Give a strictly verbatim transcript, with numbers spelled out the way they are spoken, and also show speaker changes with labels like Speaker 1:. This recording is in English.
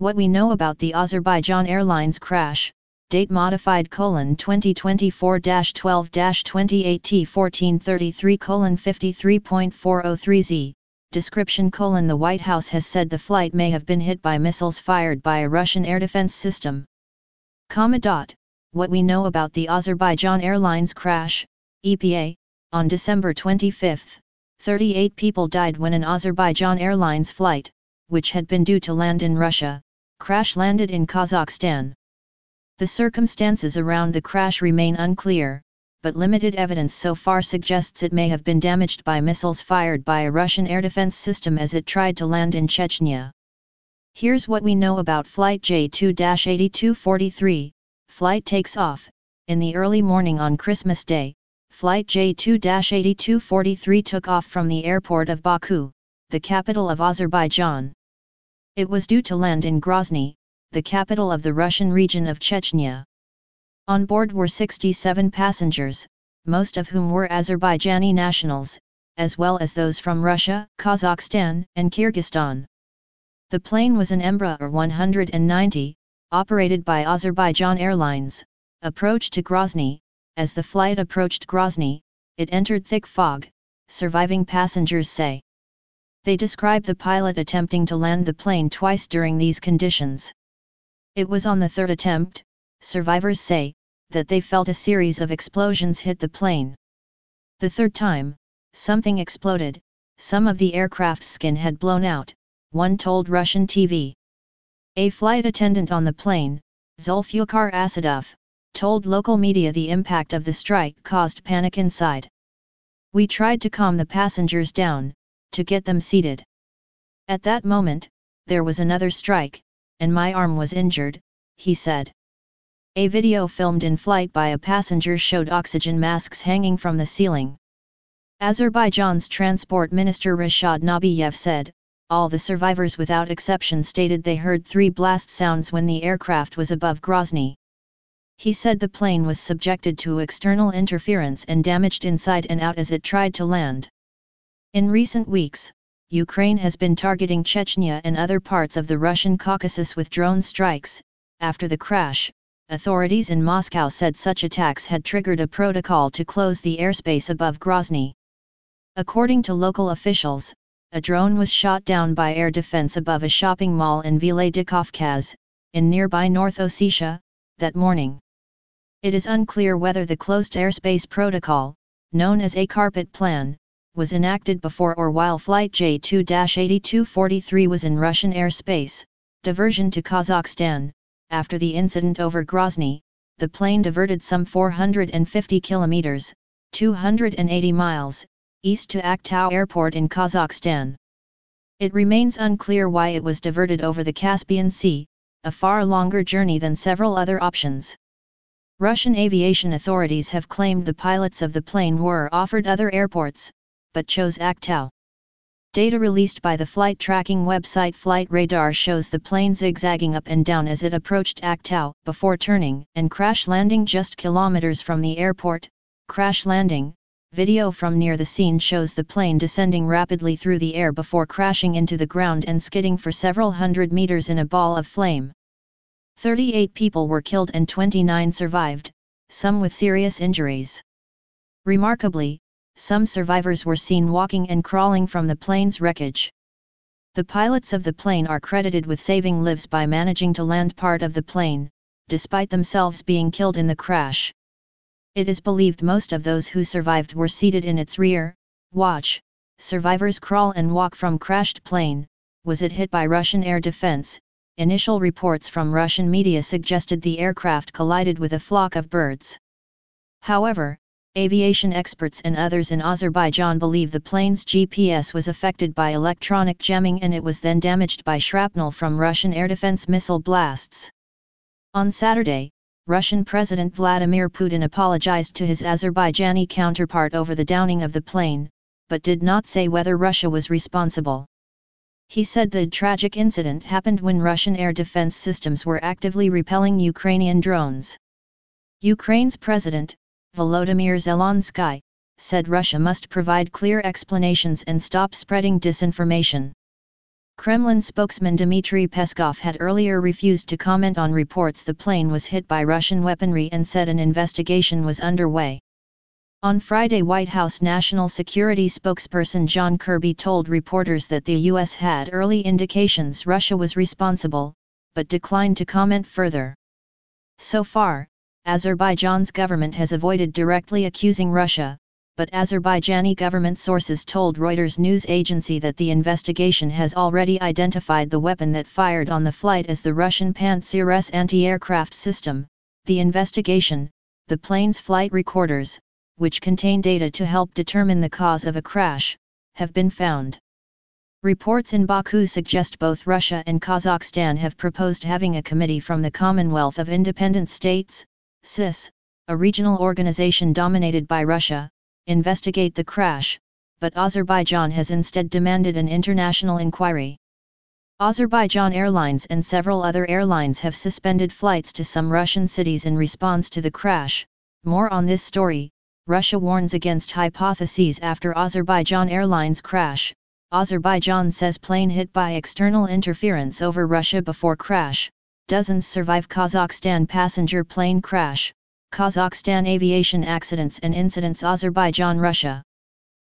Speaker 1: What we know about the Azerbaijan Airlines crash, date modified colon twenty twenty-four dash twelve dash twenty-eight T fourteen thirty-three colon fifty-three point four oh three Z, description colon the White House has said the flight may have been hit by missiles fired by a Russian air defense system. Comma dot, what we know about the Azerbaijan Airlines crash, E P A, on December twenty-fifth, thirty-eight people died when an Azerbaijan Airlines flight, which had been due to land in Russia, crash-landed in Kazakhstan. The circumstances around the crash remain unclear, but limited evidence so far suggests it may have been damaged by missiles fired by a Russian air defense system as it tried to land in Chechnya. Here's what we know about Flight J two eighty-two forty-three, flight takes off. In the early morning on Christmas Day, Flight J two eighty-two forty-three took off from the airport of Baku, the capital of Azerbaijan. It was due to land in Grozny, the capital of the Russian region of Chechnya. On board were sixty-seven passengers, most of whom were Azerbaijani nationals, as well as those from Russia, Kazakhstan, and Kyrgyzstan. The plane was an Embraer one ninety, operated by Azerbaijan Airlines, approached to Grozny. As the flight approached Grozny, it entered thick fog, surviving passengers say. They describe the pilot attempting to land the plane twice during these conditions. It was on the third attempt, survivors say, that they felt a series of explosions hit the plane. The third time, something exploded, some of the aircraft's skin had blown out, one told Russian T V. A flight attendant on the plane, Zulfikar Asadov, told local media the impact of the strike caused panic inside. We tried to calm the passengers down, to get them seated. At that moment, there was another strike, and my arm was injured, he said. A video filmed in flight by a passenger showed oxygen masks hanging from the ceiling. Azerbaijan's Transport Minister Rashad Nabiyev said, all the survivors without exception stated they heard three blast sounds when the aircraft was above Grozny. He said the plane was subjected to external interference and damaged inside and out as it tried to land. In recent weeks, Ukraine has been targeting Chechnya and other parts of the Russian Caucasus with drone strikes. After the crash, authorities in Moscow said such attacks had triggered a protocol to close the airspace above Grozny. According to local officials, a drone was shot down by air defense above a shopping mall in Vladikavkaz, in nearby North Ossetia, that morning. It is unclear whether the closed airspace protocol, known as a carpet plan, was enacted before or while Flight J two eighty-two forty-three was in Russian airspace. Diversion to Kazakhstan. After the incident over Grozny, the plane diverted some four hundred fifty kilometers, two hundred eighty miles, east to Aktau Airport in Kazakhstan. It remains unclear why it was diverted over the Caspian Sea, a far longer journey than several other options. Russian aviation authorities have claimed the pilots of the plane were offered other airports, but chose Aktau. Data released by the flight tracking website Flight Radar shows the plane zigzagging up and down as it approached Aktau, before turning and crash landing just kilometers from the airport. Crash landing. Video from near the scene shows the plane descending rapidly through the air before crashing into the ground and skidding for several hundred meters in a ball of flame. thirty-eight people were killed and twenty-nine survived, some with serious injuries. Remarkably, some survivors were seen walking and crawling from the plane's wreckage. The pilots of the plane are credited with saving lives by managing to land part of the plane, despite themselves being killed in the crash. It is believed most of those who survived were seated in its rear. Watch, survivors crawl and walk from crashed plane. Was it hit by Russian air defense? Initial reports from Russian media suggested the aircraft collided with a flock of birds. However, aviation experts and others in Azerbaijan believe the plane's G P S was affected by electronic jamming and it was then damaged by shrapnel from Russian air defense missile blasts. On Saturday, Russian President Vladimir Putin apologized to his Azerbaijani counterpart over the downing of the plane, but did not say whether Russia was responsible. He said the tragic incident happened when Russian air defense systems were actively repelling Ukrainian drones. Ukraine's president, Volodymyr Zelensky, said Russia must provide clear explanations and stop spreading disinformation. Kremlin spokesman Dmitry Peskov had earlier refused to comment on reports the plane was hit by Russian weaponry and said an investigation was underway. On Friday, White House National Security spokesperson John Kirby told reporters that the U S had early indications Russia was responsible, but declined to comment further. So far, Azerbaijan's government has avoided directly accusing Russia, but Azerbaijani government sources told Reuters news agency that the investigation has already identified the weapon that fired on the flight as the Russian Pantsir S anti-aircraft system. The investigation, the plane's flight recorders, which contain data to help determine the cause of a crash, have been found. Reports in Baku suggest both Russia and Kazakhstan have proposed having a committee from the Commonwealth of Independent States, C I S, a regional organization dominated by Russia, investigate the crash, but Azerbaijan has instead demanded an international inquiry. Azerbaijan Airlines and several other airlines have suspended flights to some Russian cities in response to the crash. More on this story. Russia warns against hypotheses after Azerbaijan Airlines crash. Azerbaijan says plane hit by external interference over Russia before crash. Dozens survive Kazakhstan passenger plane crash. Kazakhstan aviation accidents and incidents. Azerbaijan Russia